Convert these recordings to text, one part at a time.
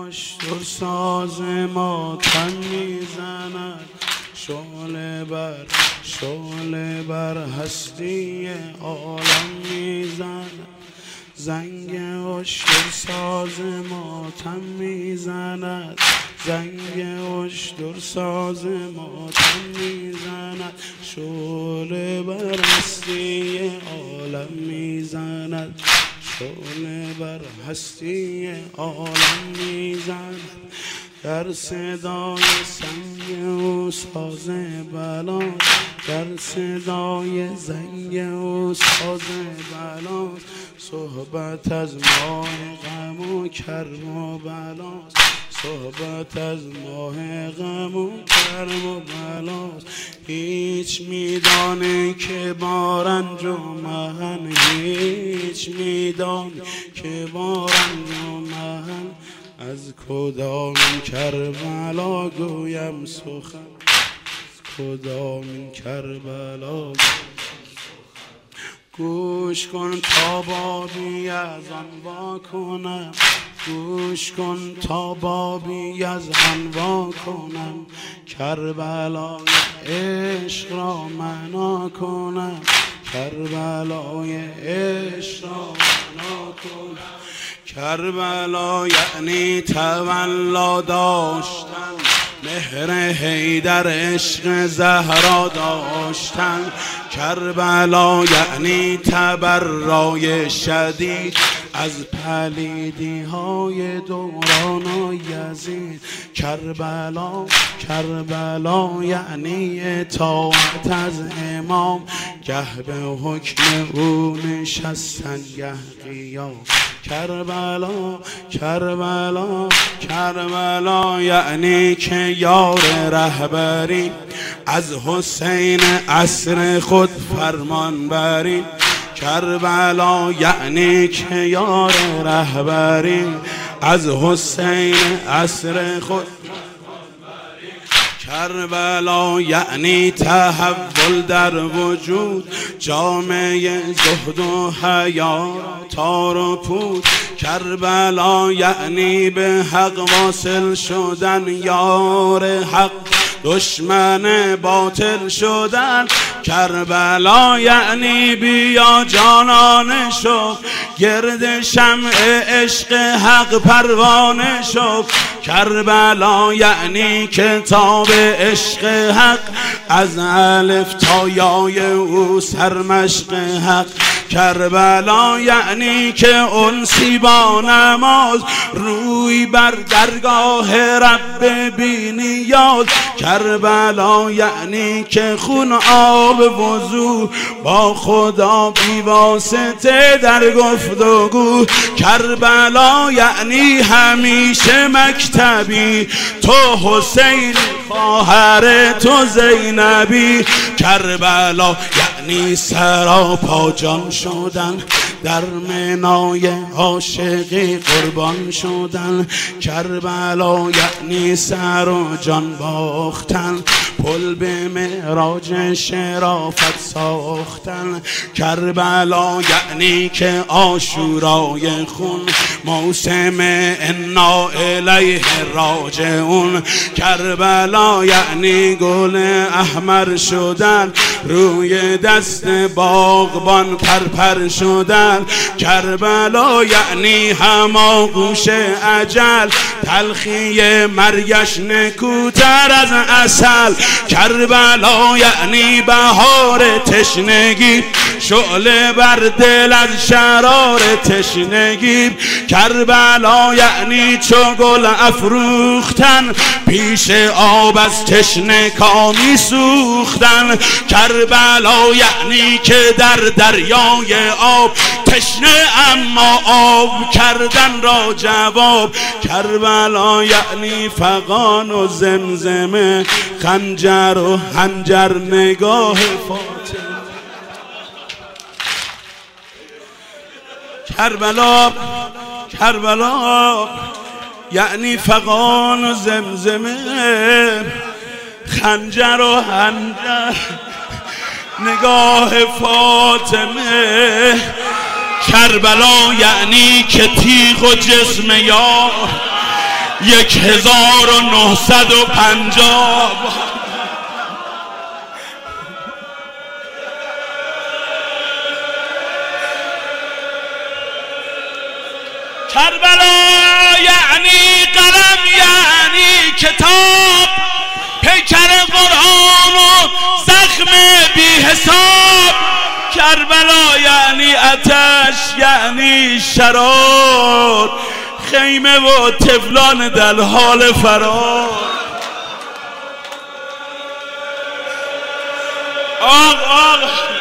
اشتر ساز ماتم میزند، شعله بر هستی عالم میزند. زنگ اشتر ساز ماتم میزند، زنگ اشتر ساز ماتم میزند. شعله بر هستی عالم میزند، شعله بر هستی عالم میزند. در صدای سنگ او ساز بلاست، در صدای زنگ او ساز بلاست. صحبت از ماه غم و کرم و بلاست، صحبت از ماه غم و کرم و بلاست. هیچ میدانه که بارنج و مهن، هیچ میدانه که بارنج و مهن. از کدام کربلا گویم سخن، از کدام کربلا. گوش کن تا بابی از آن وا کنم، گوش کن تا بابی از آن وا کنم. کربلای عشق را معنا کنم، کربلای عشق را معنا کنم. کربلا یعنی تولا داشتن، مهر حیدر عشق زهرا داشتن. کربلا یعنی تبرای شدید از پلیدی های دوران و یزید. کربلا یعنی اطاعت از امام، گه به حکم او نشستن گه قیام. کربلا یعنی که یار رهبری از حسین عصر خود فرمان بری. کربلا یعنی که یار رهبری از حسین عصر خود. کربلا یعنی تحول در وجود، جامعه زهد و حیا تار و پود. کربلا یعنی به حق واصل شدن، یار حق دشمن باطل شدن. کربلا یعنی بیا جانانه شو، گرد شمع عشق حق پروانه شو. کربلا یعنی کتاب عشق حق، از الف تا یای او سرمشق حق. کربلا یعنی که انسی با نماز، روی بر درگاه رب بی نیاز. کربلا یعنی که خون آب وضو با خدا بی واسطه در گفتگو. کربلا یعنی همیشه مکتبی، تو حسین خواهر تو زینبی. کربلا یعنی سراپا جان شدن، در منای عاشقی قربان شدن. کربلا یعنی سر و جان باختن، پل به معراج شرافت ساختن. کربلا یعنی که عاشورای خون، موسم انا الیه راجعون. کربلا یعنی گل احمر شدن، روی دست باغبان پرپر شدن. کربلا یعنی هماغوش اجل، تلخی مرگش نکوتر از عسل. کربلا یعنی بهار تشنگی، شعله بر دل از شرار تشنگی. کربلا یعنی چو گل افروختن، پیش آب از تشنه کامی سوختن. کربلا یعنی که در دریای آب، تشنه اما آب کردن را جواب. کربلا یعنی فغان و زمزمه، خنجر و حنجر نگاه فاطمه. کربلا یعنی فغان و زمزمه، خنجر و حنجر نگاه فاطمه. کربلا یعنی که تیغ و جسم یار 1950 کربلا یعنی قلم، یعنی کتاب، پیکر قرآن و زخم بی حساب. کربلا یعنی آتش، یعنی شرار، خیمه و طفلان در حال فرار. آق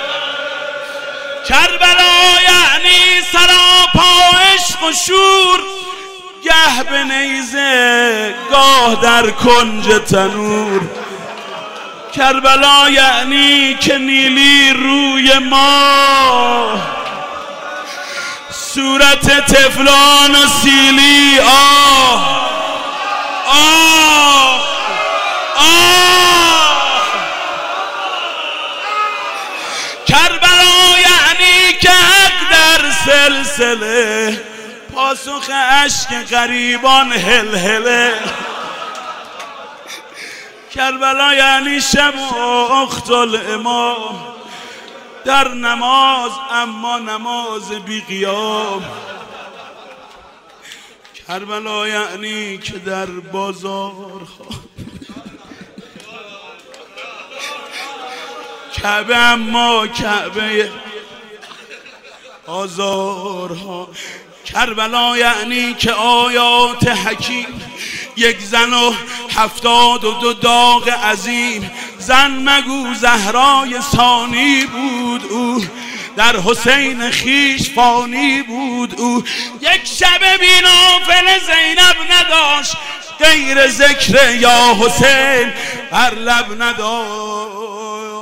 کربلا یعنی سراپا عشق و شور، گه به نیزه گاه در کنج تنور. کربلا یعنی که نیلی روی ما، صورت طفلان و سیلی. آه آه آه. کربلا یعنی که حق در سلسله، پاسخ اشک غریبان هلهله. کربلا یعنی شب و اخت الامام، در نماز اما نماز بی قیام. کربلا یعنی که در بازارها کعبه اما کعبه آزارها. کربلا یعنی که آیات حکیم، یک زن و 72 داغ عظیم. زن مگو زهرای ثانی بود او، در حسین خیش فانی بود او. یک شب بی نافل زینب نداشت، غیر ذکر یا حسین بر لب نداشت.